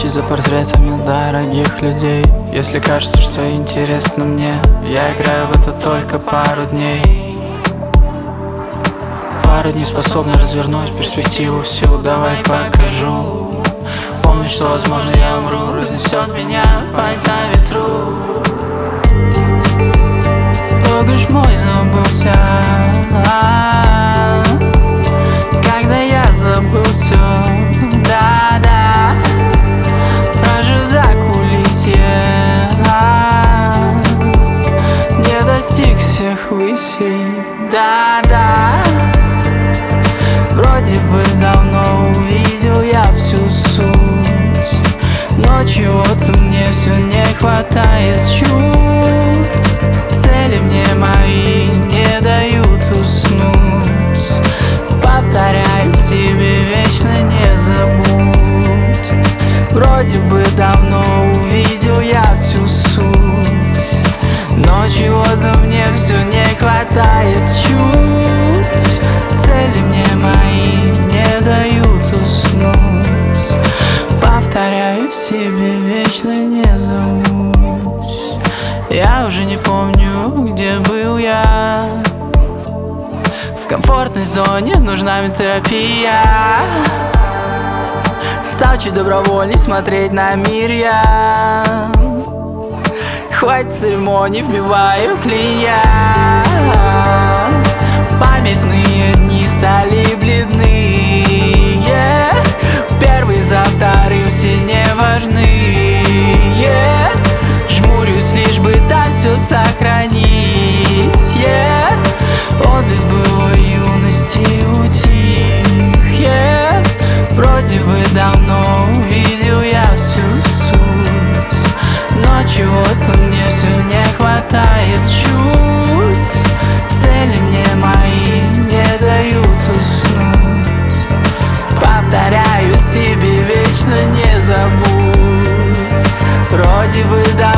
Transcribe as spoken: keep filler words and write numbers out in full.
ночи за портретами дорогих людей. Если кажется, что интересно мне, я играю в это только пару дней. Пару дней способны развернуть перспективу всю, давай покажу. Помни, что возможно я умру, разнесет меня пать на ветру. Погреб мой забылся, а -а -а, когда я забыл все, да-да, прожил за кулисье, а -а -а, не достиг всех высей, да-да. Вроде бы давно увидел я всю суть, но чего-то мне все не хватает чуть. Цели мне мои не дают уснуть. Повторяю себе вечно не забудь. Вроде бы давно увидел я всю суть, но чего-то мне все не хватает чуть. Цели мне мои не дают уснуть. Повторяю себе вечно не забудь. Я уже не помню, где был я. В комфортной зоне нужна мне терапия. Стал чуть добровольней смотреть на мир я. Хватит церемоний, вбиваю клинья. Памятные дни стали бледны, yeah. Первый за вторым все не важны, yeah. Жмурюсь, лишь бы там все сохранить, yeah. Отблеск былой юности утих, yeah. Вроде бы давно увидел я всю суть, но чего-то мне все не хватает чуть. Цели мне мои не дают уснуть. Повторяю себе вечно не забудь. Вроде бы давно